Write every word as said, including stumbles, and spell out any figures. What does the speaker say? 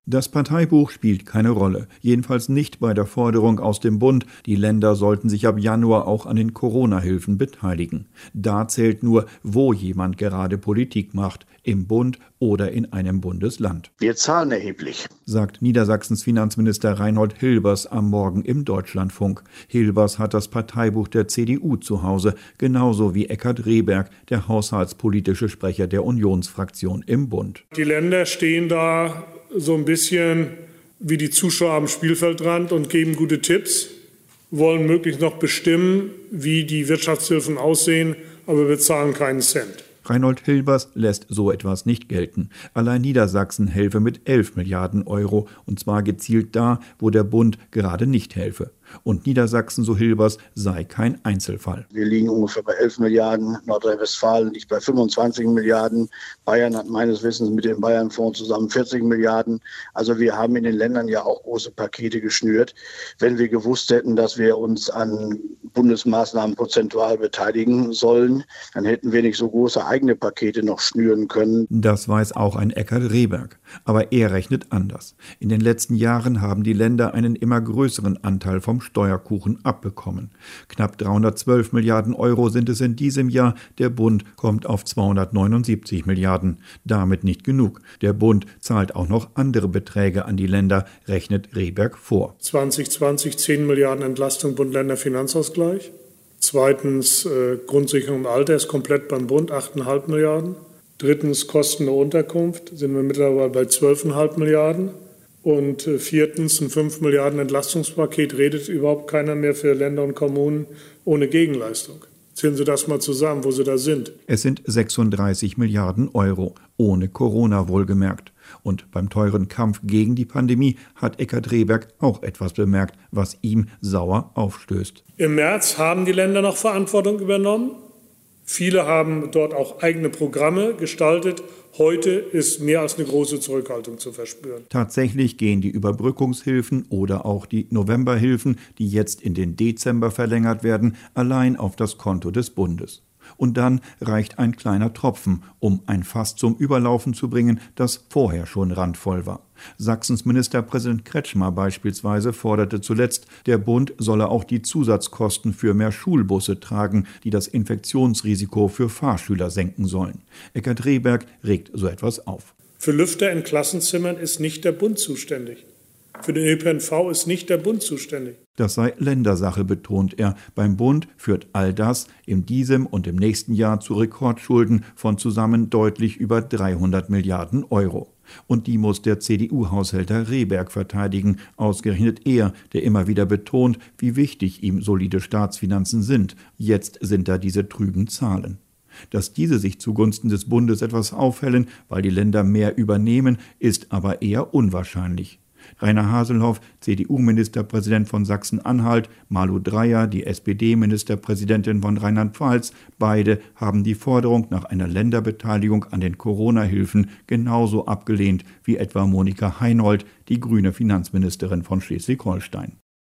Das Parteibuch spielt keine Rolle, jedenfalls nicht bei der Forderung aus dem Bund, die Länder sollten sich ab Januar auch an den Corona-Hilfen beteiligen. Da zählt nur, wo jemand gerade Politik macht, im Bund oder in einem Bundesland. Wir zahlen erheblich, sagt Niedersachsens Finanzminister Reinhold Hilbers am Morgen im Deutschlandfunk. Hilbers hat das Parteibuch der C D U zu Hause, genauso wie Eckhard Rehberg, der haushaltspolitische Sprecher der Unionsfraktion im Bund. Die Länder stehen da so ein bisschen wie die Zuschauer am Spielfeldrand und geben gute Tipps, wollen möglichst noch bestimmen, wie die Wirtschaftshilfen aussehen, aber bezahlen keinen Cent. Reinhold Hilbers lässt so etwas nicht gelten. Allein Niedersachsen helfe mit elf Milliarden Euro, und zwar gezielt da, wo der Bund gerade nicht helfe. Und Niedersachsen, so Hilbers, sei kein Einzelfall. Wir liegen ungefähr bei elf Milliarden, Nordrhein-Westfalen liegt bei fünfundzwanzig Milliarden, Bayern hat meines Wissens mit dem Bayern-Fonds zusammen vierzig Milliarden. Also wir haben in den Ländern ja auch große Pakete geschnürt. Wenn wir gewusst hätten, dass wir uns an Bundesmaßnahmen prozentual beteiligen sollen, dann hätten wir nicht so große eigene Pakete noch schnüren können. Das weiß auch ein Eckhard Rehberg. Aber er rechnet anders. In den letzten Jahren haben die Länder einen immer größeren Anteil vom Steuerkuchen abbekommen. Knapp dreihundertzwölf Milliarden Euro sind es in diesem Jahr. Der Bund kommt auf zweihundertneunundsiebzig Milliarden. Damit nicht genug. Der Bund zahlt auch noch andere Beträge an die Länder, rechnet Rehberg vor. zwanzig zwanzig zehn Milliarden Entlastung Bund-Länder-Finanzausgleich. Zweitens äh, Grundsicherung im Alter ist komplett beim Bund, acht Komma fünf Milliarden. Drittens Kosten der Unterkunft, sind wir mittlerweile bei zwölf Komma fünf Milliarden. Und viertens, ein fünf Milliarden Entlastungspaket redet überhaupt keiner mehr für Länder und Kommunen ohne Gegenleistung. Zählen Sie das mal zusammen, wo Sie da sind. Es sind sechsunddreißig Milliarden Euro, ohne Corona wohlgemerkt. Und beim teuren Kampf gegen die Pandemie hat Eckhard Rehberg auch etwas bemerkt, was ihm sauer aufstößt. Im März haben die Länder noch Verantwortung übernommen. Viele haben dort auch eigene Programme gestaltet. Heute ist mehr als eine große Zurückhaltung zu verspüren. Tatsächlich gehen die Überbrückungshilfen oder auch die Novemberhilfen, die jetzt in den Dezember verlängert werden, allein auf das Konto des Bundes. Und dann reicht ein kleiner Tropfen, um ein Fass zum Überlaufen zu bringen, das vorher schon randvoll war. Sachsens Ministerpräsident Kretschmer beispielsweise forderte zuletzt, der Bund solle auch die Zusatzkosten für mehr Schulbusse tragen, die das Infektionsrisiko für Fahrschüler senken sollen. Eckhard Rehberg regt so etwas auf. Für Lüfter in Klassenzimmern ist nicht der Bund zuständig. Für den Ö P N V ist nicht der Bund zuständig. Das sei Ländersache, betont er. Beim Bund führt all das in diesem und im nächsten Jahr zu Rekordschulden von zusammen deutlich über dreihundert Milliarden Euro. Und die muss der C D U-Haushälter Rehberg verteidigen, ausgerechnet er, der immer wieder betont, wie wichtig ihm solide Staatsfinanzen sind. Jetzt sind da diese trüben Zahlen. Dass diese sich zugunsten des Bundes etwas aufhellen, weil die Länder mehr übernehmen, ist aber eher unwahrscheinlich. Rainer Haselhoff, C D U-Ministerpräsident von Sachsen-Anhalt, Malu Dreyer, die S P D-Ministerpräsidentin von Rheinland-Pfalz, beide haben die Forderung nach einer Länderbeteiligung an den Corona-Hilfen genauso abgelehnt wie etwa Monika Heinold, die grüne Finanzministerin von Schleswig-Holstein.